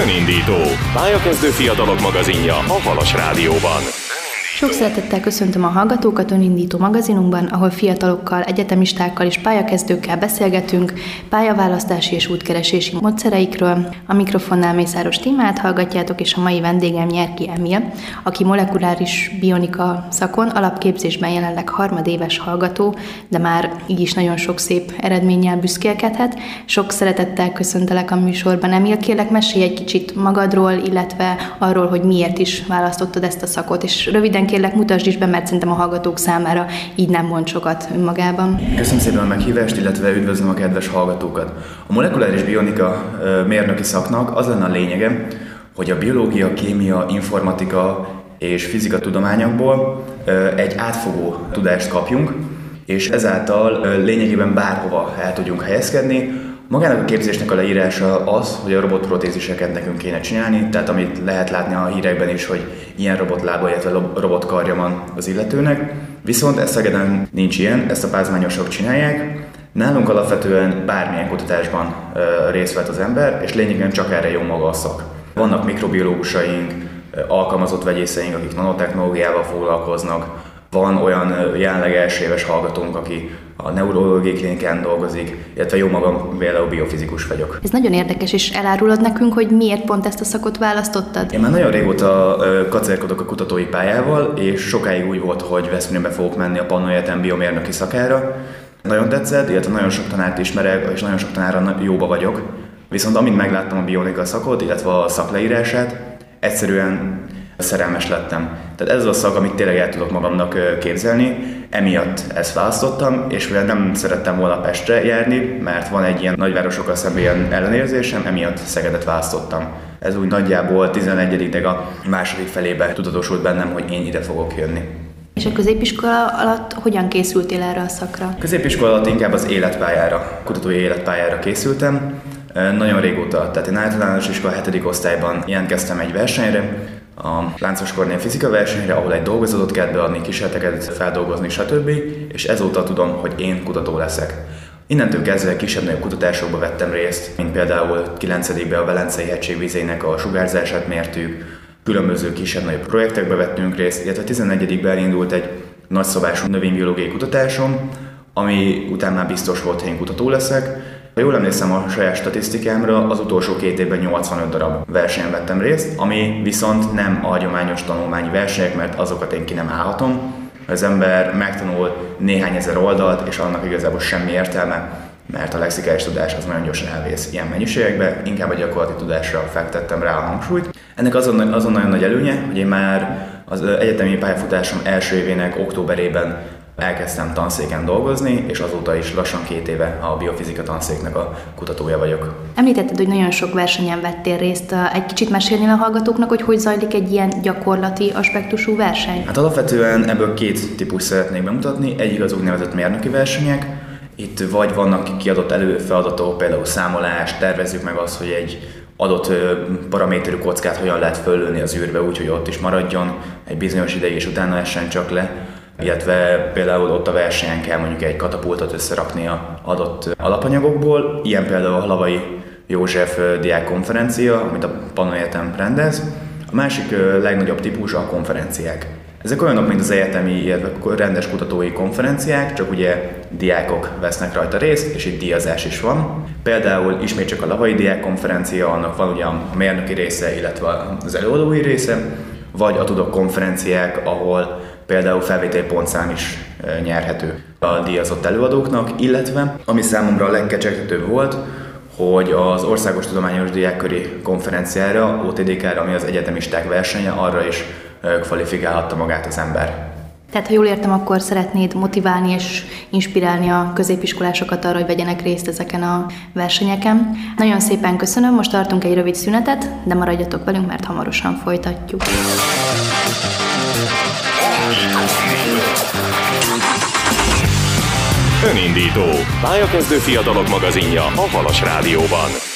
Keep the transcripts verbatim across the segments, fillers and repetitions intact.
Önindító, pályakezdő fiatalok magazinja a Halas Rádióban. Sok szeretettel köszöntöm a hallgatókat Önindító magazinunkban, ahol fiatalokkal, egyetemistákkal és pályakezdőkkel beszélgetünk pályaválasztási és útkeresési módszereikről. A mikrofonnál Mészáros Tímát hallgatjátok, és a mai vendégem Nyerki Emil, aki molekuláris bionika szakon alapképzésben jelenleg harmadéves hallgató, de már így is nagyon sok szép eredménnyel büszkélkedhet. Sok szeretettel köszöntelek a műsorban. Emil, kérlek, mesélj egy kicsit magadról, illetve arról, hogy miért is választottad ezt a szakot, és röviden kérlek, mutasd is be, mert szerintem a hallgatók számára így nem mond sokat önmagában. Köszönöm szépen a meghívást, illetve üdvözlöm a kedves hallgatókat. A molekuláris bionika mérnöki szaknak az lenne a lényege, hogy a biológia, kémia, informatika és fizika tudományokból egy átfogó tudást kapjunk, és ezáltal lényegében bárhova el tudjunk helyezkedni. Magának a képzésnek a leírása az, hogy a robotprotéziseket nekünk kéne csinálni, tehát amit lehet látni a hírekben is, hogy ilyen robotlába, illetve robotkarja van az illetőnek. Viszont ez Szegeden nincs ilyen, ezt a pázmányosok csinálják. Nálunk alapvetően bármilyen kutatásban ö, részt vett az ember, és lényegében csak erre jó maga a szak. Vannak mikrobiológusaink, alkalmazott vegyészeink, akik nanotechnológiával foglalkoznak. Van olyan jelenleg első éves hallgatónk, aki a neurológiai klinikán dolgozik, illetve jó magam például biofizikus vagyok. Ez nagyon érdekes, és elárulod nekünk, hogy miért pont ezt a szakot választottad? Én már nagyon régóta kacérkodok a kutatói pályával, és sokáig úgy volt, hogy Veszprémbe fogok menni a Pannói Egyetem biomérnöki szakára. Nagyon tetszett, illetve nagyon sok tanárt ismerek, és nagyon sok tanárra jóba vagyok. Viszont amint megláttam a bionika szakot, illetve a szakleírását, egyszerűen szerelmes lettem. Tehát ez az a szak, amit tényleg el tudok magamnak képzelni, emiatt ezt választottam, és mivel nem szerettem volna Pestre járni, mert van egy ilyen nagyvárosokkal szemben ilyen ellenérzésem, emiatt Szegedet választottam. Ez úgy nagyjából tizenegyedik a második felébe tudatosult bennem, hogy én ide fogok jönni. És a középiskola alatt hogyan készültél erre a szakra? Középiskola alatt inkább az életpályára, kutatói életpályára készültem. Nagyon régóta, tehát én általános iskola hetedik osztályban jelentkeztem egy versenyre, a Láncos Kornél fizika versenyre, ahol egy dolgozatot kellett beadni, kísérleteket feldolgozni, stb. És ezóta tudom, hogy én kutató leszek. Innentől kezdve kisebb-nagyobb kutatásokba vettem részt, mint például kilencedikben a Velencei hegység vizeinek a sugárzását mértük, különböző kisebb-nagyobb projektekbe vettünk részt, illetve tizenegyedikben elindult egy nagyszabású növénybiológiai kutatásom, ami után már biztos volt, hogy én kutató leszek. Ha jól emlékszem a saját statisztikámra, az utolsó két évben nyolcvanöt darab versenyen vettem részt, ami viszont nem a hagyományos tanulmányi versenyek, mert azokat én ki nem állhatom. Az ember megtanul néhány ezer oldalt, és annak igazából semmi értelme, mert a lexikális tudás az nagyon gyorsan elvész ilyen mennyiségekbe, inkább a gyakorlati tudásra fektettem rá a hangsúlyt. Ennek azon, azon nagyon nagy előnye, hogy én már az egyetemi pályafutásom első évének októberében elkezdtem tanszéken dolgozni, és azóta is lassan két éve a biofizika tanszéknek a kutatója vagyok. Említetted, hogy nagyon sok versenyen vettél részt. Egy kicsit mesélnél a hallgatóknak, hogy hogy zajlik egy ilyen gyakorlati aspektusú verseny? Hát alapvetően ebből két típus szeretnék bemutatni. Egyik az úgynevezett mérnöki versenyek. Itt vagy vannak kiadott előfeladatok, például számolás, tervezzük meg azt, hogy egy adott paraméterű kockát hogyan lehet föllőni az űrbe úgy, hogy ott is maradjon egy bizonyos ideig, és utána essen csak le. Illetve például ott a versenyen kell mondjuk egy katapultot összerakni a adott alapanyagokból. Ilyen például a Halavai József diákkonferencia, amit a Pannói Egyetem rendez. A másik legnagyobb típus a konferenciák. Ezek olyanok, mint az egyetemi, illetve rendes kutatói konferenciák, csak ugye diákok vesznek rajta részt, és itt díjazás is van. Például ismét csak a Halavai diákkonferencia, annak van ugye a mérnöki része, illetve az előadói része, vagy a tudok konferenciák, ahol például felvételi pontszám is nyerhető a díjazott előadóknak, illetve ami számomra a legkecsegtetőbb volt, hogy az Országos Tudományos Diákköri Konferenciára, o té dé ká-ra, ami az egyetemisták versenye, arra is kvalifikálhatta magát az ember. Tehát, ha jól értem, akkor szeretnéd motiválni és inspirálni a középiskolásokat arra, hogy vegyenek részt ezeken a versenyeken. Nagyon szépen köszönöm, most tartunk egy rövid szünetet, de maradjatok velünk, mert hamarosan folytatjuk. Önindító, pályakezdő fiatalok magazinja a Halas Rádióban.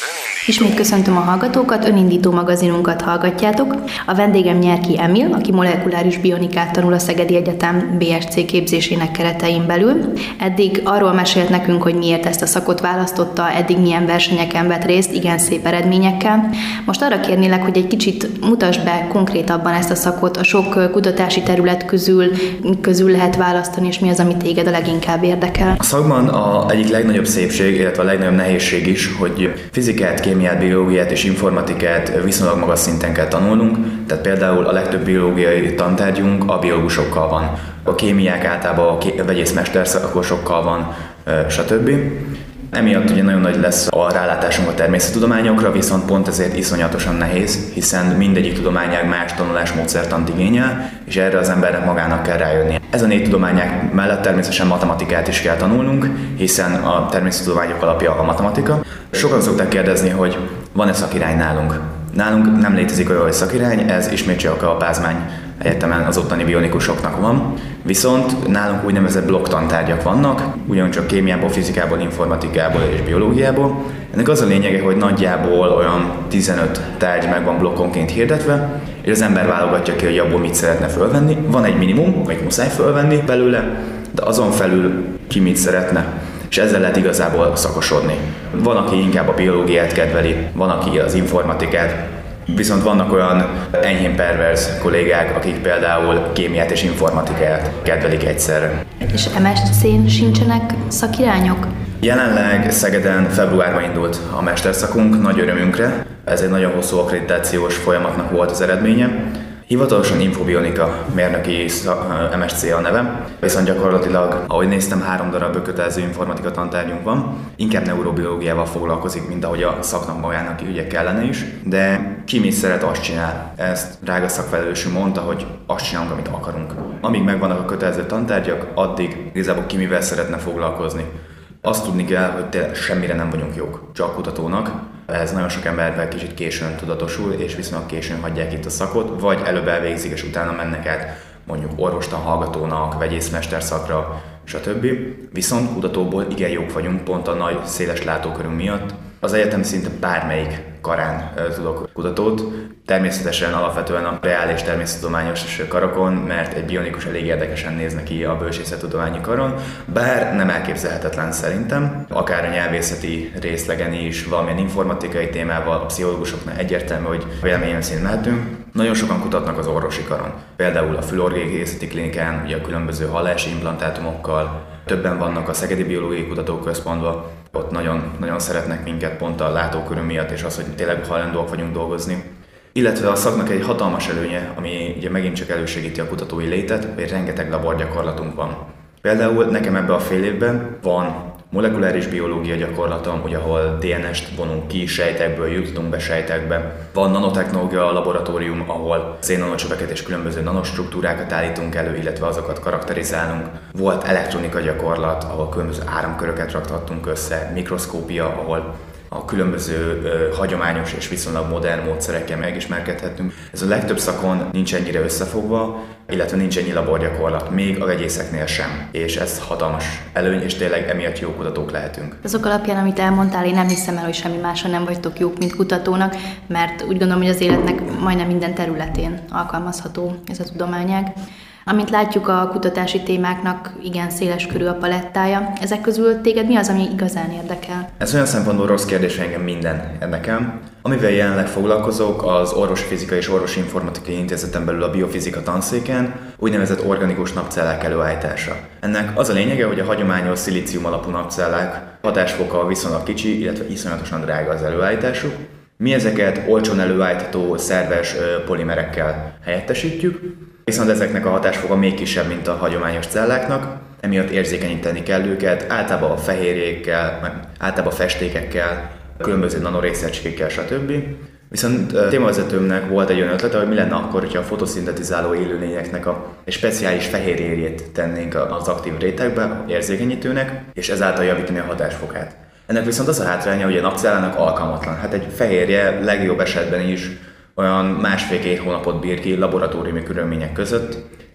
Ismét köszöntöm a hallgatókat, önindító magazinunkat hallgatjátok. A vendégem Nyerki Emil, aki molekuláris bionikát tanul a Szegedi Egyetem bé es cé képzésének keretein belül. Eddig arról mesélt nekünk, hogy miért ezt a szakot választotta, eddig milyen versenyeken vett részt, igen szép eredményekkel. Most arra kérnélek, hogy egy kicsit mutasd be konkrétabban ezt a szakot, a sok kutatási terület közül, közül lehet választani, és mi az, ami téged a leginkább érdekel. A szakban a egyik legnagyobb szépség, illetve a legnagyobb nehézség is, hogy fizikát, kémiát, biológiát és informatikát viszonylag magas szinten kell tanulnunk, tehát például a legtöbb biológiai tantárgyunk a biológusokkal van. A kémiák általában a vegyészmesterszakosokkal van, stb. Emiatt ugye nagyon nagy lesz a rálátásunk a természettudományokra, viszont pont ezért iszonyatosan nehéz, hiszen mindegyik tudományág más tanulásmódszertant igényel, és erre az embernek magának kell rájönni. Ez a négy tudományág mellett természetesen matematikát is kell tanulnunk, hiszen a természettudományok alapja a matematika. Sokan szokták kérdezni, hogy van-e szakirány nálunk. Nálunk nem létezik olyan, hogy szakirány, ez ismét csak a Pázmány Egyetemen az ottani bionikusoknak van, viszont nálunk úgynevezett blokktantárgyak vannak, ugyancsak kémiából, fizikából, informatikából és biológiából. Ennek az a lényege, hogy nagyjából olyan tizenöt tárgy meg van blokkonként hirdetve, és az ember válogatja ki, hogy abból mit szeretne fölvenni. Van egy minimum, amit muszáj fölvenni belőle, de azon felül ki mit szeretne, és ezzel lehet igazából szakosodni. Van, aki inkább a biológiát kedveli, van, aki az informatikát, viszont vannak olyan enyhén perverz kollégák, akik például kémiát és informatikát kedvelik egyszerre. És em es cén sincsenek szakirányok? Jelenleg Szegeden februárban indult a mesterszakunk, nagy örömünkre. Ez egy nagyon hosszú akkreditációs folyamatnak volt az eredménye. Hivatalosan infobionika mérnöki em es cé a neve, viszont gyakorlatilag, ahogy néztem, három darab kötelező informatika tantárgyunk van. Inkább neurobiológiával foglalkozik, mint ahogy a szaknak magának ügyek kellene is, de ki mit szeret, azt csinál. Ezt drága szakfelelősünk mondta, hogy azt csinálunk, amit akarunk. Amíg megvannak a kötelező tantárgyak, addig igazából ki mivel szeretne foglalkozni. Azt tudni kell, hogy tényleg semmire nem vagyunk jók, csak kutatónak. Ez nagyon sok emberben kicsit későn tudatosul, és viszonylag későn hagyják itt a szakot, vagy előbb elvégzik, és utána mennek át mondjuk orvostan hallgatónak, vegyészmesterszakra, stb. Viszont kutatóból igen jók vagyunk, pont a nagy, széles látókörünk miatt. Az egyetem szinte bármelyik karán tudok kutatót, természetesen alapvetően a reális természettudományos karakon, mert egy bionikus elég érdekesen néz neki a bölcsészettudományi karon, bár nem elképzelhetetlen szerintem, akár a nyelvészeti részlegen is, valamilyen informatikai témával, a pszichológusoknak egyértelmű, hogy véleményem szerint mehetünk. Nagyon sokan kutatnak az orvosi karon, például a fülorgégészeti klinikán, ugye a különböző hallási implantátumokkal, többen vannak a Szegedi Biológiai Kutatóközpontban, ott nagyon, nagyon szeretnek minket pont a látókörünk miatt, és az, hogy tényleg hajlandóak vagyunk dolgozni. Illetve a szaknak egy hatalmas előnye, ami ugye megint csak elősegíti a kutatói létet, hogy rengeteg laborgyakorlatunk van. Például nekem ebben a fél évben van molekuláris biológia gyakorlatom, ugye, ahol dé en est vonunk ki sejtekből, jutunk be sejtekbe. Van nanotechnológia laboratórium, ahol szénnanocsöveket és különböző nanostruktúrákat állítunk elő, illetve azokat karakterizálunk. Volt elektronika gyakorlat, ahol különböző áramköröket raktattunk össze, mikroszkópia, ahol a különböző ö, hagyományos és viszonylag modern módszerekkel megismerkedhetünk. Ez a legtöbb szakon nincs ennyire összefogva, illetve nincs ennyi laborgyakorlat, még a vegyészeknél sem. És ez hatalmas előny, és tényleg emiatt jó kutatók lehetünk. Azok alapján, amit elmondtál, én nem hiszem el, hogy semmi máson nem vagytok jók, mint kutatónak, mert úgy gondolom, hogy az életnek majdnem minden területén alkalmazható ez a tudományág. Amint látjuk, a kutatási témáknak igen széles körű a palettája. Ezek közül téged mi az, ami igazán érdekel? Ez olyan szempontból rossz kérdés, engem minden érdekel. Amivel jelenleg foglalkozok, az Orvosi Fizika és Orvosi Informatikai Intézeten belül a biofizika tanszéken, úgynevezett organikus napcellák előállítása. Ennek az a lényege, hogy a hagyományos szilícium alapú napcellák hatásfoka viszonylag kicsi, illetve iszonyatosan drága az előállításuk. Mi ezeket olcsón előállítható szerves polimerekkel helyettesítjük, viszont ezeknek a hatásfoka még kisebb, mint a hagyományos celláknak, emiatt érzékenyíteni kell őket, általában a fehérjékkel, általában festékekkel, különböző nanorészecskékkel, stb. Viszont a témavezetőmnek volt egy olyan ötlete, hogy mi lenne akkor, hogyha a fotoszintetizáló élőlényeknek a, egy speciális fehérjérjét tennénk az aktív rétegbe, érzékenyítőnek, és ezáltal javítani a hatásfokát. Ennek viszont az a hátránya, hogy a napcellának alkalmatlan. Hát egy fehérje legjobb esetben is olyan másfél-két hónapot bír ki laboratóriumi körülmények között,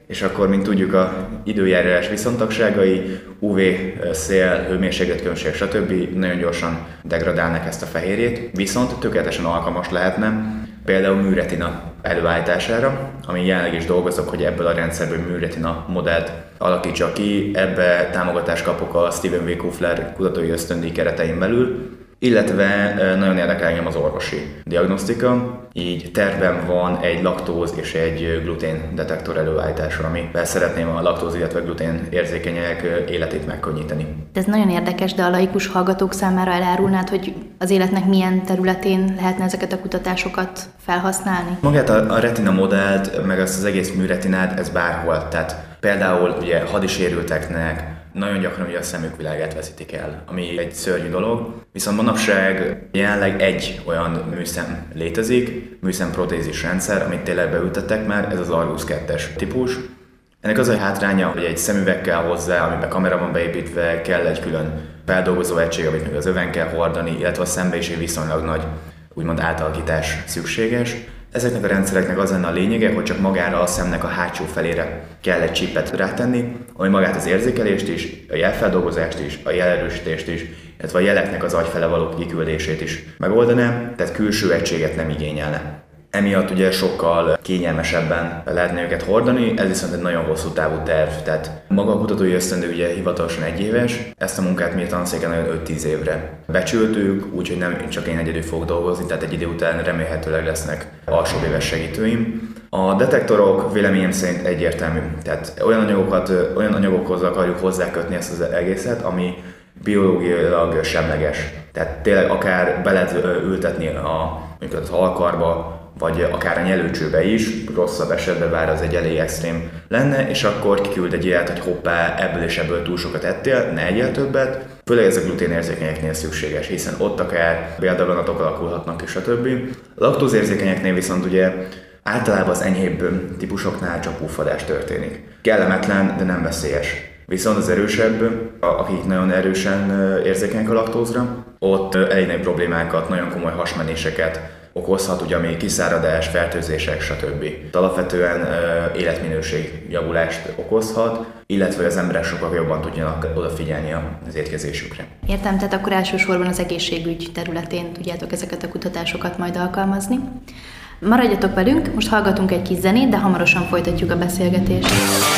és akkor, mint tudjuk, a időjárás viszontagságai, ú vé, szél, hőmérsékletkülönbség, stb. Nagyon gyorsan degradálnak ezt a fehérjét, viszont tökéletesen alkalmas lehetne például műretina előállítására, ami jelenleg is dolgozok, hogy ebből a rendszerből műretina modellt alakítsak ki. Ebbe támogatást kapok a Stephen W. Kufler kutatói ösztöndíj keretein belül, illetve nagyon érdekel engem az orvosi diagnosztika, így tervben van egy laktóz és egy glutén detektor előállítása, amivel szeretném a laktóz, illetve glutén érzékenyek életét megkönnyíteni. Ez nagyon érdekes, de a laikus hallgatók számára elárulnád, hogy az életnek milyen területén lehetne ezeket a kutatásokat felhasználni? Magát a, a retina modellt, meg azt az egész műretinát, ez bárhol, tehát például ugye hadisérülteknek nagyon gyakran ugye a szemük világát veszítik el, ami egy szörnyű dolog. Viszont manapság jelenleg egy olyan műszem létezik, műszemprotézis rendszer, amit tényleg beültettek már, ez az Argus kettes típus. Ennek az a hátránya, hogy egy szemüveg kell hozzá, amiben kamera van beépítve, kell egy külön feldolgozó egység, amit még az öven kell hordani, illetve a szembe is egy viszonylag nagy úgymond átalakítás szükséges. Ezeknek a rendszereknek az lenne a lényege, hogy csak magára a szemnek a hátsó felére kell egy csipet rátenni, ami magát az érzékelést is, a jelfeldolgozást is, a jelerősítést is, illetve a jeleknek az agyfele való kiküldését is megoldaná, tehát külső egységet nem igényelne. Emiatt ugye sokkal kényelmesebben lehetne őket hordani, ez viszont egy nagyon hosszú távú terv, tehát maga a kutatói ösztöndíj ugye hivatalosan egy éves, ezt a munkát mi a tanszéken nagyon öt-tíz évre becsültük, úgyhogy nem csak én egyedül fogok dolgozni, tehát egy idő után remélhetőleg lesznek alsóbb-éves segítőim. A detektorok véleményem szerint egyértelmű, tehát olyan anyagokat, olyan anyagokhoz akarjuk hozzákötni ezt az egészet, ami biológiailag semleges. Tehát tényleg akár be lehet ültetni a, mondjuk az alkarba, vagy akár a nyelőcsőbe is, rosszabb esetben bár az egy elég extrém lenne, és akkor kiküld egy ilyet, hogy hoppá, ebből és ebből túl sokat ettél, ne egyél többet. Főleg ez a gluténérzékenyeknél szükséges, hiszen ott akár béldaganatok alakulhatnak és a többi. A laktózérzékenyeknél viszont ugye általában az enyhébb típusoknál csak puffadás történik. Kellemetlen, de nem veszélyes. Viszont az erősebb, akik nagyon erősen érzékenyek a laktózra, ott elég nagy problémákat, nagyon komoly hasmenéseket okozhat, ugye ami kiszáradás, fertőzések, stb. Alapvetően uh, életminőség javulást okozhat, illetve az emberek sokkal jobban tudjanak odafigyelni az étkezésükre. Értem, tehát akkor elsősorban az egészségügy területén tudjátok ezeket a kutatásokat majd alkalmazni. Maradjatok velünk, most hallgatunk egy kis zenét, de hamarosan folytatjuk a beszélgetést.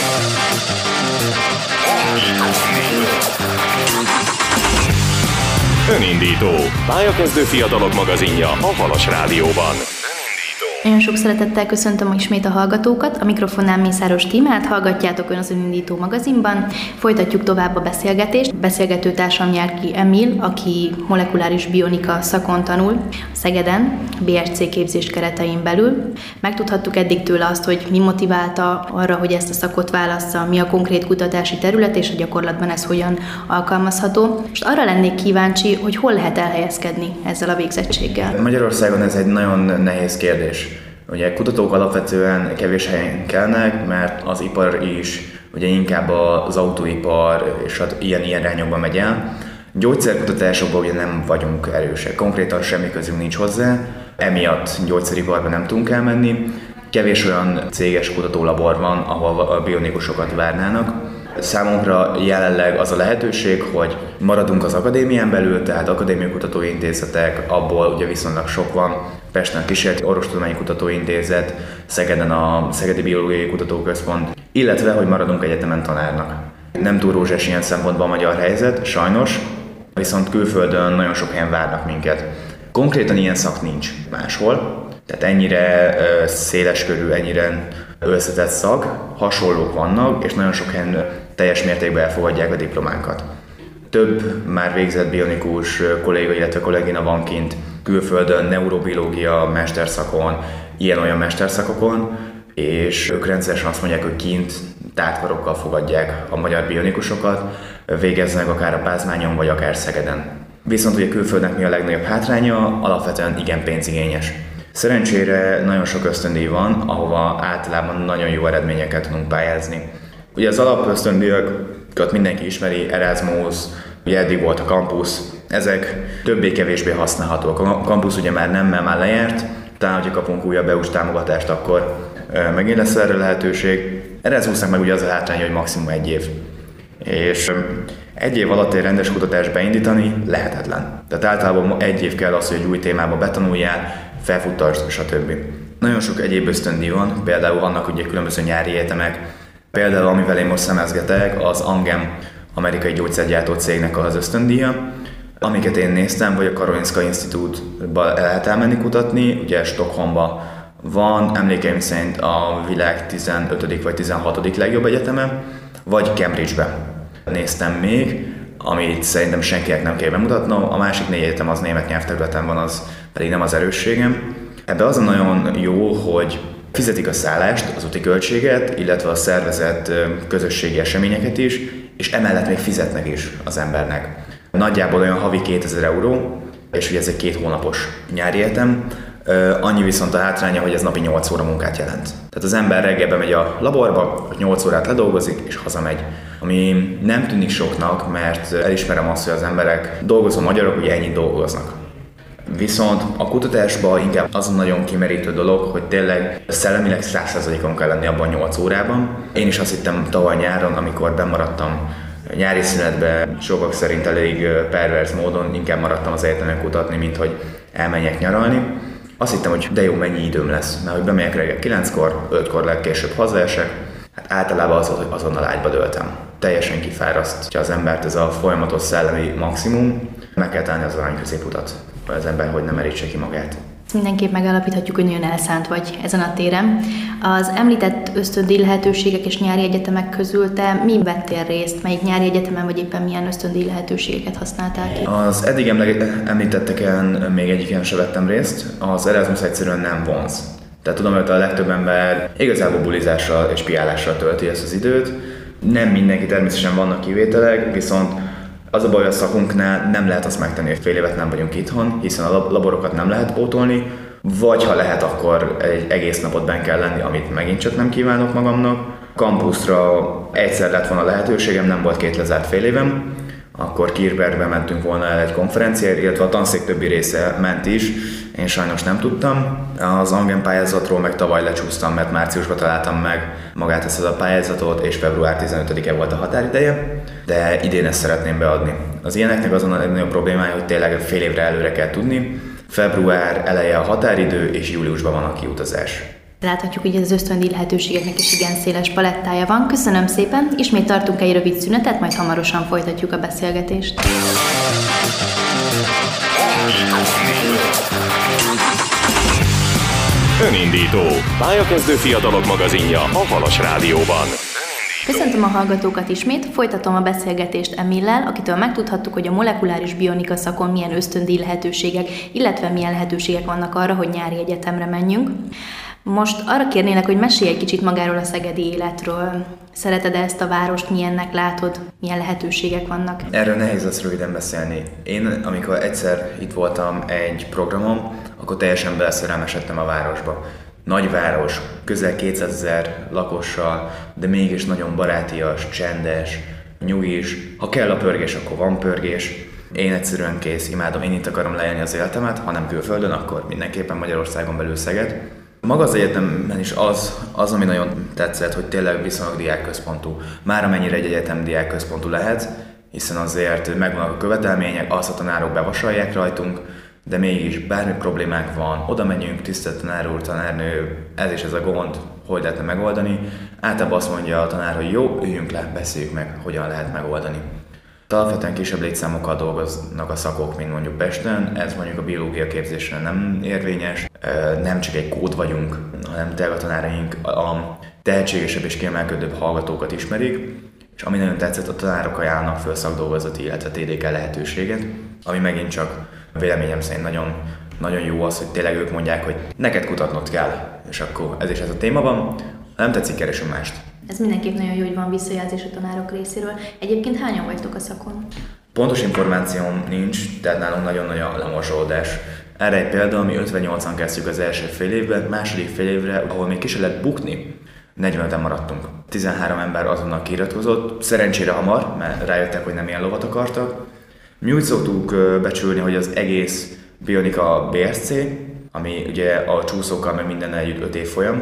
Önindító. Pályakezdő fiatalok magazinja a Halas Rádióban. Nagyon sok szeretettel köszöntöm ismét a hallgatókat, a mikrofonnál Mészáros Tímát, hallgatjátok Ön az Önindító magazinban. Folytatjuk tovább a beszélgetést. Beszélgető társam Nyárki Emil, aki molekuláris bionika szakon tanul Szegeden, bé es cé képzés keretein belül. Megtudhattuk eddig tőle azt, hogy mi motiválta arra, hogy ezt a szakot válassza, mi a konkrét kutatási terület, és a gyakorlatban ez hogyan alkalmazható. Most arra lennék kíváncsi, hogy hol lehet elhelyezkedni ezzel a végzettséggel. Magyarországon ez egy nagyon nehéz kérdés. Ugye kutatók alapvetően kevés helyen kellnek, mert az ipar is ugye inkább az autóipar és az ilyen irányokban megy el. Gyógyszerkutatásokban ugye nem vagyunk erősek, konkrétan semmi közünk nincs hozzá, emiatt gyógyszeriparban nem tudunk elmenni. Kevés olyan céges kutatólabor van, ahol a bionikusokat várnának. Számunkra jelenleg az a lehetőség, hogy maradunk az akadémián belül, tehát akadémiai kutatóintézetek, abból ugye viszonylag sok van, Pesten a Kísérleti Orvostudományi Kutatóintézet, Szegeden a Szegedi Biológiai Kutatóközpont, illetve hogy maradunk egyetemen tanárnak. Nem túl rózsás ilyen szempontból a magyar helyzet, sajnos, viszont külföldön nagyon sok helyen várnak minket. Konkrétan ilyen szak nincs máshol, tehát ennyire uh, széleskörű, ennyire összetett szak, hasonlók vannak, és nagyon sok helyen teljes mértékben elfogadják a diplománkat. Több már végzett bionikus kolléga, illetve kollégina van kint külföldön, neurobiológia mesterszakon, ilyen-olyan mesterszakokon, és ők rendszeresen azt mondják, hogy kint tártkarokkal fogadják a magyar bionikusokat, végeznek akár a Pázmányon, vagy akár Szegeden. Viszont ugye külföldnek mi a legnagyobb hátránya, alapvetően igen pénzigényes. Szerencsére nagyon sok ösztöndíj van, ahova általában nagyon jó eredményeket tudunk pályázni. Ugye az alapösztöndíjakat mindenki ismeri, Erasmus, ugye eddig volt a Campus, ezek többé-kevésbé használhatók. A Campus ugye már nem, mert már lejárt, talán, hogyha kapunk újabb é u-s támogatást, akkor megint lesz erre lehetőség. Erasmusnak meg ugye az a hátránya, hogy maximum egy év. És egy év alatt egy rendes kutatást beindítani lehetetlen. Tehát általában egy év kell az, hogy egy új témába betanuljál, felfuttasd, stb. Nagyon sok egyéb ösztöndíj van, például vannak ugye különböző nyári egyetemek. Például amivel én most szemezgetek, az Amgen amerikai gyógyszergyártó cégnek az ösztöndíja, amiket én néztem, vagy a Karolinska Institute-ba el lehet elmenni kutatni, ugye Stockholmba van, emlékeim szerint a világ tizenötödik vagy tizenhatodik legjobb egyeteme, vagy Cambridge-be néztem még, amit szerintem senkinek nem kell bemutatnom, a másik négy egyetem az német nyelvterületen van, az pedig nem az erősségem. Ebben az a nagyon jó, hogy fizetik a szállást, az úti költséget, illetve a szervezett közösségi eseményeket is, és emellett még fizetnek is az embernek. Nagyjából olyan havi kétezer euró, és ugye ez egy két hónapos nyári egyetem. Annyi viszont a hátránya, hogy ez napi nyolc óra munkát jelent. Tehát az ember reggel bemegy a laborba, nyolc órát ledolgozik, és hazamegy. Ami nem tűnik soknak, mert elismerem azt, hogy az emberek, dolgozó magyarok ugye ennyit dolgoznak. Viszont a kutatásban inkább az a nagyon kimerítő dolog, hogy tényleg szellemileg száz százalékon kell lenni abban nyolc órában. Én is azt hittem tavaly nyáron, amikor bemaradtam nyári szünetben, sokak szerint elég perverz módon, inkább maradtam az egyetemen kutatni, mint hogy elmenjek nyaralni. Azt hittem, hogy de jó, mennyi időm lesz, mert hogy bemegyek reggel kilenckor, ötkor legkésőbb hazaesek, hát általában az, hogy azonnal ágyba dőltem. Teljesen kifárasztja az embert ez a folyamatos szellemi maximum, meg kell találni az arany középutat, hogy az ember hogy nem merítse ki magát. Mindenképp megállapíthatjuk, hogy nagyon elszánt vagy ezen a téren. Az említett ösztöndíj lehetőségek és nyári egyetemek közül te mi vettél részt? Melyik nyári egyetemen, vagy éppen milyen ösztöndíj lehetőségeket használtál ki? Az eddig említetteken még egyiken se vettem részt, az Erasmus egyszerűen nem vonz. Tehát tudom, hogy a legtöbb ember igazából bulizással és piálással tölti ezt az időt. Nem mindenki, természetesen vannak kivételek, viszont az a baj, a szakunknál nem lehet azt megtenni, hogy fél évet nem vagyunk itthon, hiszen a laborokat nem lehet pótolni, vagy ha lehet, akkor egy egész napot benn kell lenni, amit megint csak nem kívánok magamnak. Kampuszra egyszer lett volna lehetőségem, nem volt két lezárt fél évem, akkor Kirbergbe mentünk volna el egy konferenciára, illetve a tanszék többi része ment is, én sajnos nem tudtam. Az Amgen pályázatról meg tavaly lecsúsztam, mert márciusban találtam meg magát ezt a pályázatot, és február tizenötödike volt a határideje, de idén ezt szeretném beadni. Az ilyeneknek azon a legnagyobb problémája, hogy tényleg fél évre előre kell tudni. Február eleje a határidő, és júliusban van a kiutazás. Láthatjuk, hogy az ösztöndíj lehetőségeknek is igen széles palettája van. Köszönöm szépen, ismét tartunk egy rövid szünetet, majd hamarosan folytatjuk a beszélgetést. Önindító, pályakezdő fiatalok magazinja a Halas Rádióban. Köszöntöm a hallgatókat ismét, folytatom a beszélgetést Emillel, akitől megtudhattuk, hogy a molekuláris bionika szakon milyen ösztöndíj lehetőségek, illetve milyen lehetőségek vannak arra, hogy nyári egyetemre menjünk. Most arra kérnélek, hogy mesélj egy kicsit magáról a szegedi életről. Szereted-e ezt a várost, milyennek látod, milyen lehetőségek vannak? Erről nehéz lesz röviden beszélni. Én, amikor egyszer itt voltam egy programon, akkor teljesen beleszerelmesedtem a városba. Nagyváros, közel kétszázezer lakossal, de mégis nagyon barátias, csendes, nyugis. Ha kell a pörgés, akkor van pörgés. Én egyszerűen kész, imádom, én itt akarom leélni az életemet, ha nem külföldön, akkor mindenképpen Magyarországon belül Szeged. Maga az egyetemben is az, az, ami nagyon tetszett, hogy tényleg viszonylag diákközpontú. Már amennyire egy egyetem diákközpontú lehet, hiszen azért megvannak a követelmények, azt a tanárok bevasalják rajtunk, de mégis bármi problémánk van, oda megyünk, tisztelt tanár úr, tanárnő, ez és ez a gond, hogy lehetne megoldani. Általában azt mondja a tanár, hogy jó, üljünk le, beszéljük meg, hogyan lehet megoldani. Alapvetően kisebb létszámokkal dolgoznak a szakok, mint mondjuk Pesten, ez mondjuk a biológia képzésre nem érvényes, nem csak egy kód vagyunk, hanem tényleg a tanáraink a tehetségesebb és kiemelkedőbb hallgatókat ismerik, és ami nagyon tetszett, a tanárok ajánlnak föl szakdolgozati, illetve té dé ká lehetőséget, ami megint csak véleményem szerint nagyon, nagyon jó az, hogy tényleg ők mondják, hogy neked kutatnod kell, és akkor ez is ez a téma van, ha nem tetszik, keresünk mást. Ez mindenképp nagyon jó, hogy van visszajelzés a tanárok részéről. Egyébként hányan vagytok a szakon? Pontos információm nincs, tehát nálunk nagyon nagy a lemorzsolódás. Erre egy példa, mi ötvennyolcan kezdjük az első fél évben, második fél évre, ahol még ki se lehet bukni, negyvenöten maradtunk. tizenhárom ember azonnal kiiratkozott, szerencsére hamar, mert rájöttek, hogy nem ilyen lovat akartak. Mi úgy szoktuk becsülni, hogy az egész bionika bé es cé, ami ugye a csúszókkal meg minden együtt öt év folyam,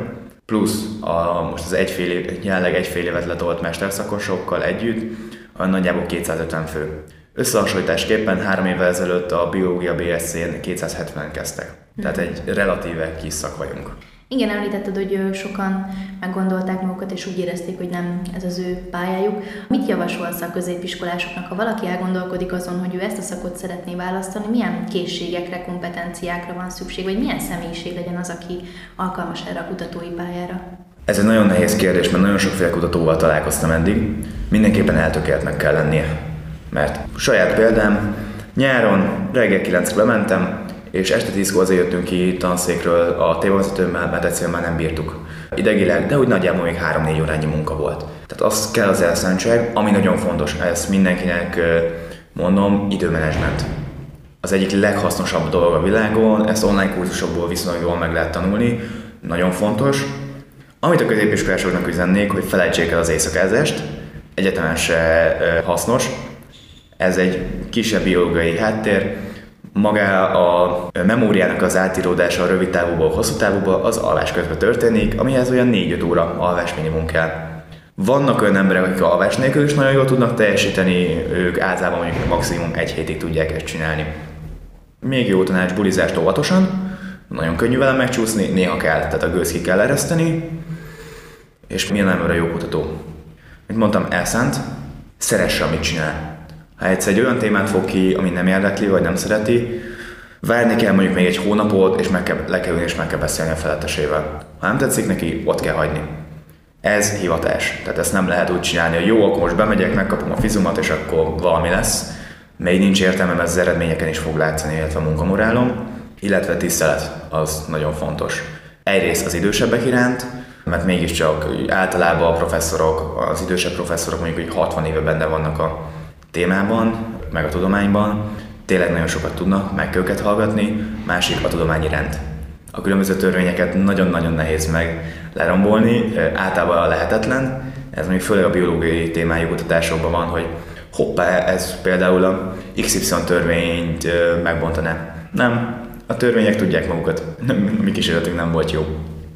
plusz a, most az egyfél év, jelenleg egyfél évet letolt mesterszakosokkal együtt, nagyjából kétszázötven fő. Összehasonlításképpen három évvel ezelőtt a biológia bé es cén kétszázhetven kezdtek. Tehát egy relatíve kis szak vagyunk. Igen, említetted, hogy sokan meggondolták magukat, és úgy érezték, hogy nem ez az ő pályájuk. Mit javasolsz a középiskolásoknak, ha valaki elgondolkodik azon, hogy ő ezt a szakot szeretné választani, milyen készségekre, kompetenciákra van szükség, vagy milyen személyiség legyen az, aki alkalmas erre a kutatói pályára? Ez egy nagyon nehéz kérdés, mert nagyon sokféle kutatóval találkoztam eddig. Mindenképpen eltökéltnek kell lennie. Mert saját példám, nyáron reggel kilenckor bementem, és este tízkor azért jöttünk ki tanszékről a témavezetőmmel, mert egyszerűen már nem bírtuk idegileg, de úgy nagyjából még három-négy órányi munka volt. Tehát az kell az elszántság, ami nagyon fontos, ezt mindenkinek mondom, időmenedzsment. Az egyik leghasznosabb dolog a világon, ezt online kurzusokból viszonylag jól meg lehet tanulni, nagyon fontos. Amit a középiskolásoknak üzennék, hogy felejtsék el az éjszakázást, egyetemen se hasznos, ez egy kisebb biológiai háttér, maga a memóriának az átíródása a rövid távúból hosszú távúba az alvás közben történik, amihez olyan négy-öt óra alvás minimum kell. Vannak olyan emberek, akik alvás nélkül is nagyon jól tudnak teljesíteni, ők általában mondjuk maximum egy hétig tudják ezt csinálni. Még jó tanács, bulizást óvatosan, nagyon könnyű vele megcsúszni, néha kell, tehát a gőzt ki kell ereszteni, és milyen ember a jó kutató. Mint mondtam, elszánt, szeresse, amit csinál. Ha egyszer egy olyan témát fog ki, ami nem érdekli, vagy nem szereti, várni kell mondjuk még egy hónapot, és meg kell, le kell ülni, és meg kell beszélni a felettesével. Ha nem tetszik neki, ott kell hagyni. Ez hivatás. Tehát ezt nem lehet úgy csinálni, hogy jó, akkor most bemegyek, megkapom a fizumat, és akkor valami lesz. Még nincs értelme, mert az eredményeken is fog látszani, illetve a munkamorálom, illetve tisztelet, az nagyon fontos. Egyrészt az idősebbek iránt, mert mégiscsak általában a professzorok, az idősebb professzorok mondjuk, hogy hatvan éve benne vannak a témában, meg a tudományban, tényleg nagyon sokat tudnak, meg kell őket hallgatni, másik a tudomány iránt. A különböző törvényeket nagyon-nagyon nehéz meg lerombolni, általában lehetetlen, ez mondjuk főleg a biológiai témájú kutatásokban van, hogy hoppá, ez például a iksz ipszilon törvényt megbontaná. Nem, a törvények tudják magukat, a mi kísérletünk nem volt jó.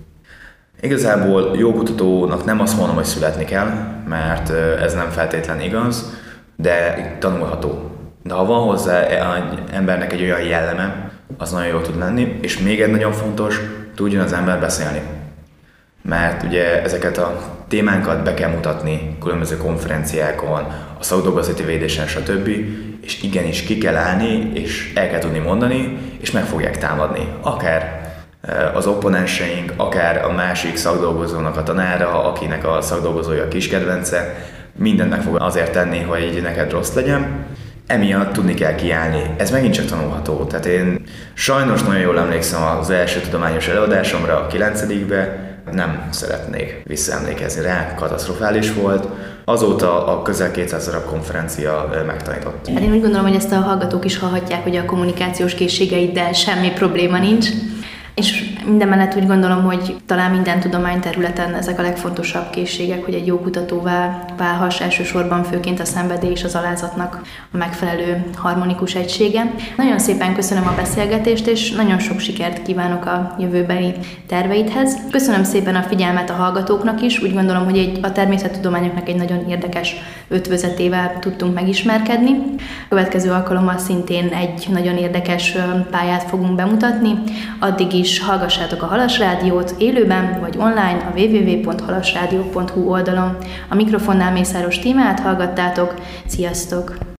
Igazából jó kutatónak nem azt mondom, hogy születni kell, mert ez nem feltétlen igaz, de tanulható. De ha van hozzá egy embernek egy olyan jelleme, az nagyon jól tud lenni, és még egy nagyon fontos, tudjon az ember beszélni. Mert ugye ezeket a témánkat be kell mutatni különböző konferenciákon, a szakdolgozati védésen, stb. És igenis ki kell állni, és el kell tudni mondani, és meg fogják támadni. Akár az opponenseink, akár a másik szakdolgozónak a tanára, akinek a szakdolgozója a kis kedvence, mindent meg fog azért tenni, hogy így neked rossz legyen. Emiatt tudni kell kiállni. Ez megint csak tanulható. Tehát én sajnos nagyon jól emlékszem az első tudományos előadásomra, a kilencedikbe, nem szeretnék visszaemlékezni rá, katasztrofális volt. Azóta a közel kétszáz darab konferencia megtanított. Hát én úgy gondolom, hogy ezt a hallgatók is hallhatják, hogy a kommunikációs készségeiddel semmi probléma nincs. És mindemellett úgy gondolom, hogy talán minden tudományterületen ezek a legfontosabb készségek, hogy egy jó kutatóvá válhass, elsősorban főként a szenvedély és az alázatnak a megfelelő harmonikus egysége. Nagyon szépen köszönöm a beszélgetést, és nagyon sok sikert kívánok a jövőbeli terveidhez. Köszönöm szépen a figyelmet a hallgatóknak is, úgy gondolom, hogy egy, a természettudományoknak egy nagyon érdekes ötvözetével tudtunk megismerkedni. Következő alkalommal szintén egy nagyon érdekes pályát fogunk bemutatni, addig is hallgassátok a Halas Rádiót élőben vagy online a double-u double-u double-u pont halasradio pont hu oldalon. A mikrofonnál Mészáros Tímát hallgattátok. Sziasztok!